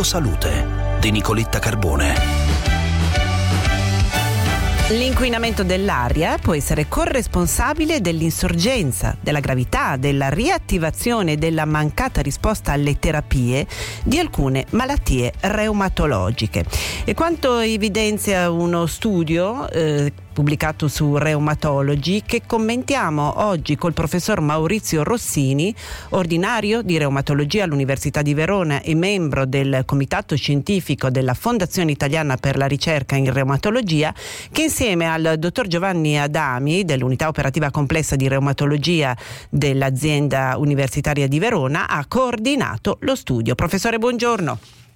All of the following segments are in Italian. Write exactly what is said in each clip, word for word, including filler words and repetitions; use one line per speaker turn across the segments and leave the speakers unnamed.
Salute di Nicoletta Carbone.
L'inquinamento dell'aria può essere corresponsabile dell'insorgenza, della gravità, della riattivazione e della mancata risposta alle terapie di alcune malattie reumatologiche. E quanto evidenzia uno studio eh, pubblicato su Reumatology, che commentiamo oggi col professor Maurizio Rossini, ordinario di reumatologia all'Università di Verona e membro del comitato scientifico della Fondazione Italiana per la Ricerca in Reumatologia, che insieme al dottor Giovanni Adami dell'Unità Operativa Complessa di Reumatologia dell'azienda universitaria di Verona ha coordinato lo studio. Professore, buongiorno.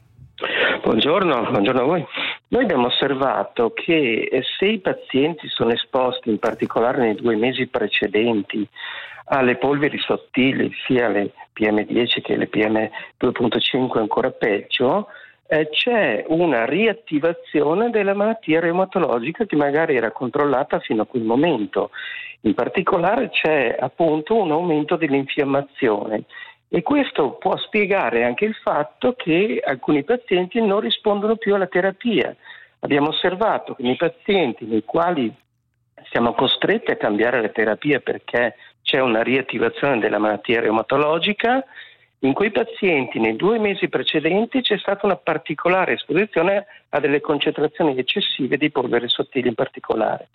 Buongiorno, buongiorno a voi. Noi abbiamo osservato che se i pazienti sono esposti, in particolare nei due mesi precedenti, alle polveri sottili, sia le P M dieci che le P M due virgola cinque, ancora peggio, eh, c'è una riattivazione della malattia reumatologica che magari era controllata fino a quel momento. In particolare c'è appunto un aumento dell'infiammazione. E questo può spiegare anche il fatto che alcuni pazienti non rispondono più alla terapia. Abbiamo osservato che nei pazienti nei quali siamo costretti a cambiare la terapia perché c'è una riattivazione della malattia reumatologica, in quei pazienti nei due mesi precedenti c'è stata una particolare esposizione a delle concentrazioni eccessive di polveri sottili in particolare.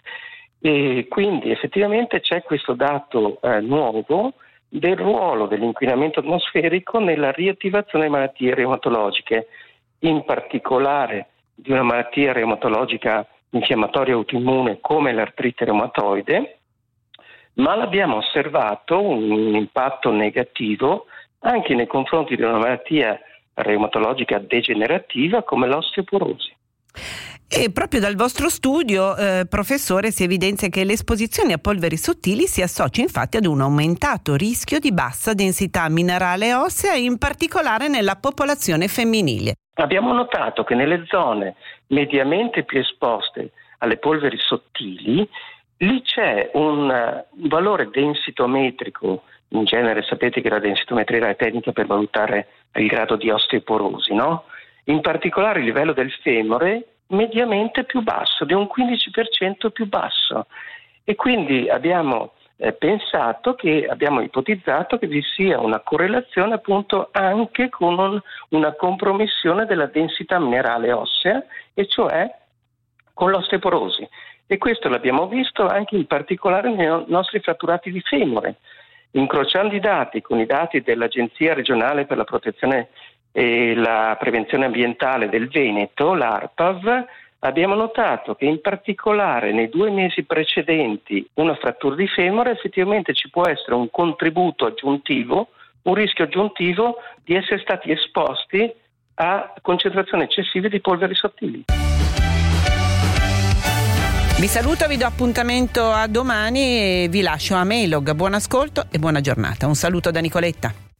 E quindi effettivamente c'è questo dato eh, nuovo del ruolo dell'inquinamento atmosferico nella riattivazione delle malattie reumatologiche, in particolare di una malattia reumatologica infiammatoria autoimmune come l'artrite reumatoide, ma l'abbiamo osservato un impatto negativo anche nei confronti di una malattia reumatologica degenerativa come l'osteoporosi.
E proprio dal vostro studio, eh, professore, si evidenzia che l'esposizione a polveri sottili si associa infatti ad un aumentato rischio di bassa densità minerale ossea, in particolare nella popolazione femminile.
Abbiamo notato che nelle zone mediamente più esposte alle polveri sottili, lì c'è un valore densitometrico. In genere sapete che la densitometria è la tecnica per valutare il grado di osteoporosi, no? In particolare il livello del femore mediamente più basso, di un quindici per cento più basso, e quindi abbiamo eh, pensato che, abbiamo ipotizzato che vi sia una correlazione appunto anche con un, una compromissione della densità minerale ossea, e cioè con l'osteoporosi, e questo l'abbiamo visto anche in particolare nei no- nostri fratturati di femore. Incrociando i dati con i dati dell'Agenzia regionale per la protezione e la prevenzione ambientale del Veneto, l'ARPAV, abbiamo notato che in particolare nei due mesi precedenti una frattura di femore effettivamente ci può essere un contributo aggiuntivo, un rischio aggiuntivo di essere stati esposti a concentrazioni eccessive di polveri sottili.
Vi saluto, vi do appuntamento a domani e vi lascio a Mailog. Buon ascolto e buona giornata. Un saluto da Nicoletta.